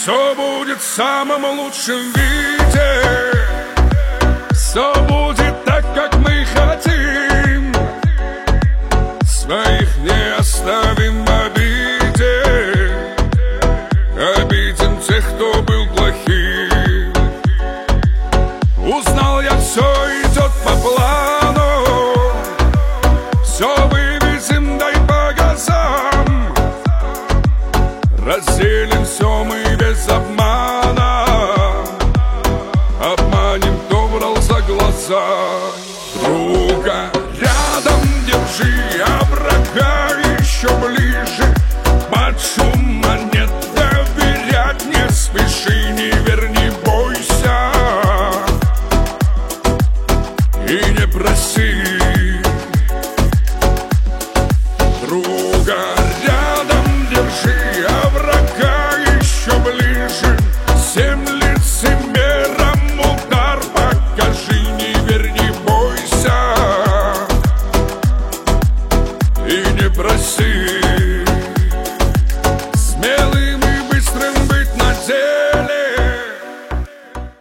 Все будет в самом лучшем виде. Все будет так, как мы хотим. Своих не оставим в обиде. Обидим тех, кто был плохим. Узнал я, все идет по плану. Все вывезем, дай по газам. Разделим все мы без обмана.